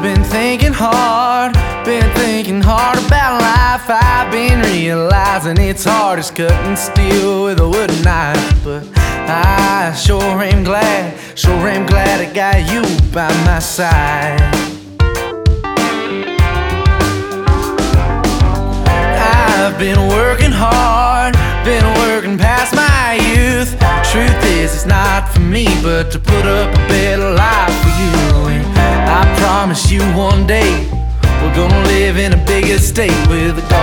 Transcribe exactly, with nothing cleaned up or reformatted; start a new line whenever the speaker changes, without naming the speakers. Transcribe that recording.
I've been thinking hard, been thinking hard about life. I've been realizing it's hard as cutting steel with a wooden knife. But I sure am glad, sure am glad I got you by my side. I've been working hard, been working past my youth. Truth is, it's not for me, but to put up a better life for you. And I promise you one day we're gonna live in a big estate with a garden